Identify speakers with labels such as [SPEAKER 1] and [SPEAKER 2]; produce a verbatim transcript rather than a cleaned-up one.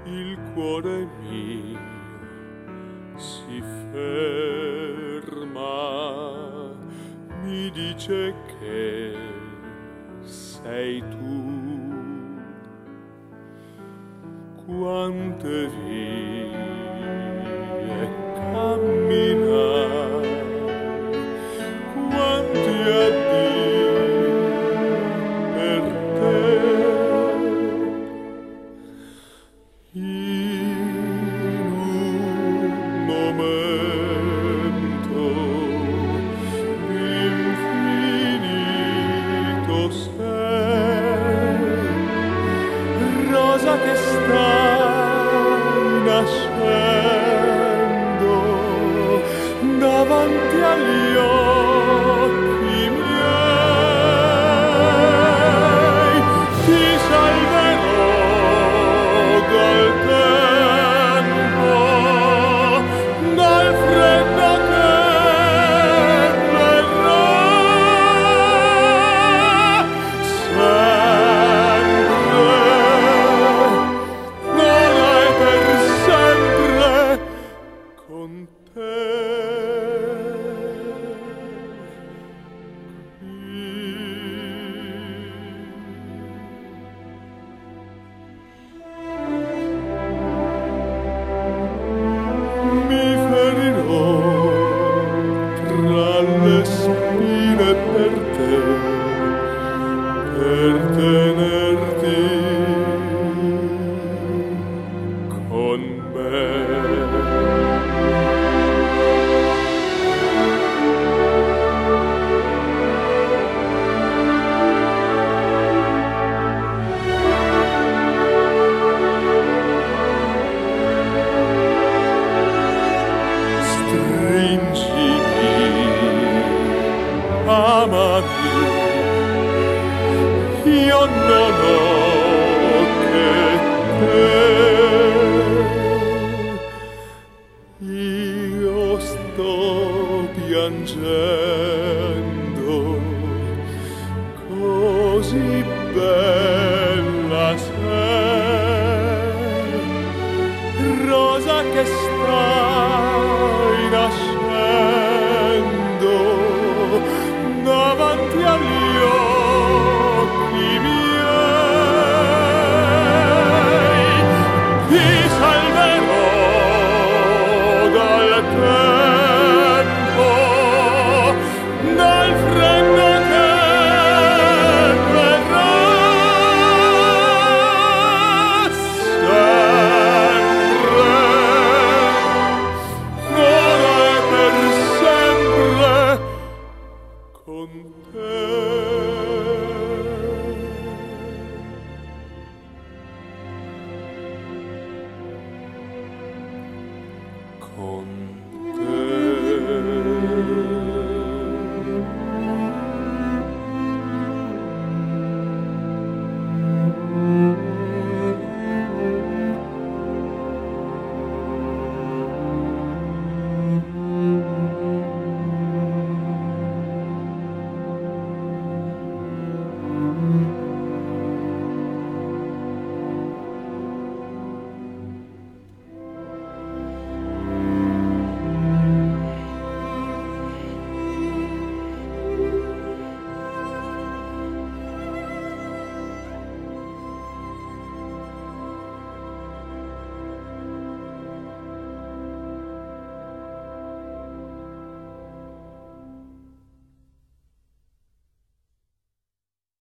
[SPEAKER 1] il cuore mio si ferma, mi dice che sei tu. Quante vie camminai, quanti addii per te. In un momento infinito sei, rosa che stai nascendo davanti agli occhi miei. Ti salverò dal tempo, dal freddo che verrà. Sempre, ora e per sempre, con te. Mi ferirò tra le spine per te, per tenerti con me. Stringimi, amami, io non ho che te. Io sto piangendo, così bella sei, rosa che stai nascendo davanti agli occhi miei. Ti salverò dal tempo, dal freddo che verrà. Sempre, ora e per sempre, con te. Con te.